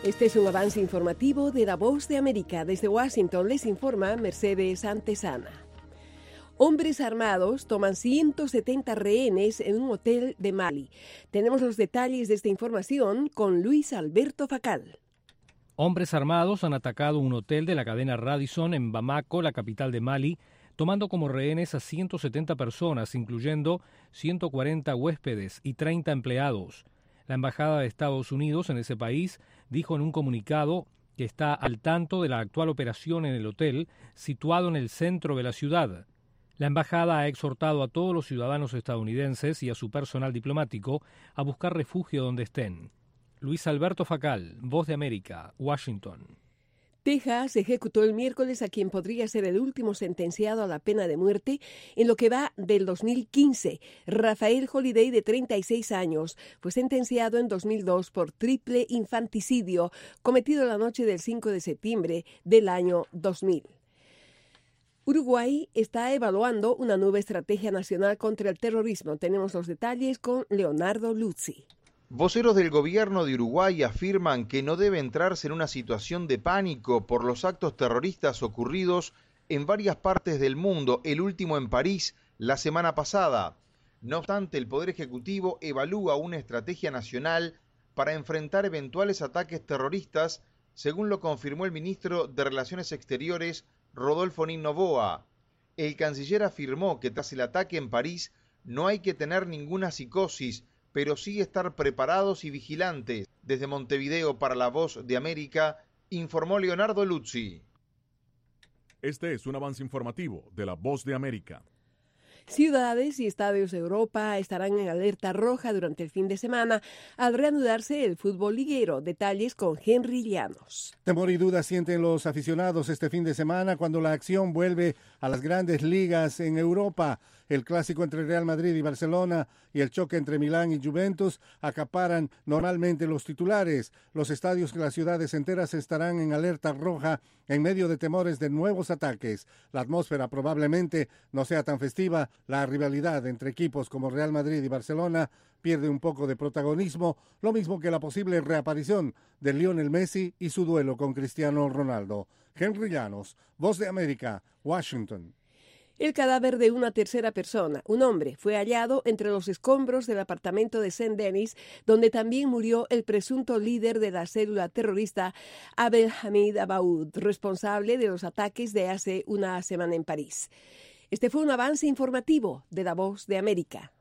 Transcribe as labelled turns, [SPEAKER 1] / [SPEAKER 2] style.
[SPEAKER 1] Este es un avance informativo de La Voz de América. Desde Washington les informa Mercedes Antesana. Hombres armados toman 170 rehenes en un hotel de Mali. Tenemos los detalles de esta información con Luis Alberto Facal.
[SPEAKER 2] Hombres armados han atacado un hotel de la cadena Radisson en Bamako, la capital de Mali, tomando como rehenes a 170 personas, incluyendo 140 huéspedes y 30 empleados. La Embajada de Estados Unidos en ese país dijo en un comunicado que está al tanto de la actual operación en el hotel, situado en el centro de la ciudad. La embajada ha exhortado a todos los ciudadanos estadounidenses y a su personal diplomático a buscar refugio donde estén. Luis Alberto Facal, Voz de América, Washington.
[SPEAKER 1] Texas ejecutó el miércoles a quien podría ser el último sentenciado a la pena de muerte en lo que va del 2015. Rafael Holiday, de 36 años, fue sentenciado en 2002 por triple infanticidio cometido la noche del 5 de septiembre del año 2000. Uruguay está evaluando una nueva estrategia nacional contra el terrorismo. Tenemos los detalles con Leonardo Luzzi.
[SPEAKER 3] Voceros del gobierno de Uruguay afirman que no debe entrarse en una situación de pánico por los actos terroristas ocurridos en varias partes del mundo, el último en París la semana pasada. No obstante, el Poder Ejecutivo evalúa una estrategia nacional para enfrentar eventuales ataques terroristas, según lo confirmó el ministro de Relaciones Exteriores, Rodolfo Nin Noboa. El canciller afirmó que tras el ataque en París no hay que tener ninguna psicosis, pero sí estar preparados y vigilantes. Desde Montevideo para La Voz de América, informó Leonardo Luzzi.
[SPEAKER 4] Este es un avance informativo de La Voz de América.
[SPEAKER 1] Ciudades y estadios de Europa estarán en alerta roja durante el fin de semana al reanudarse el fútbol liguero. Detalles con Henry Llanos.
[SPEAKER 5] Temor y duda sienten los aficionados este fin de semana cuando la acción vuelve a las grandes ligas en Europa. El clásico entre Real Madrid y Barcelona y el choque entre Milán y Juventus acaparan normalmente los titulares. Los estadios de las ciudades enteras estarán en alerta roja en medio de temores de nuevos ataques. La atmósfera probablemente no sea tan festiva. La rivalidad entre equipos como Real Madrid y Barcelona pierde un poco de protagonismo, lo mismo que la posible reaparición de Lionel Messi y su duelo con Cristiano Ronaldo. Henry Llanos, Voz de América, Washington.
[SPEAKER 1] El cadáver de una tercera persona, un hombre, fue hallado entre los escombros del apartamento de Saint-Denis, donde también murió el presunto líder de la célula terrorista Abdelhamid Abaoud, responsable de los ataques de hace una semana en París. Este fue un avance informativo de La Voz de América.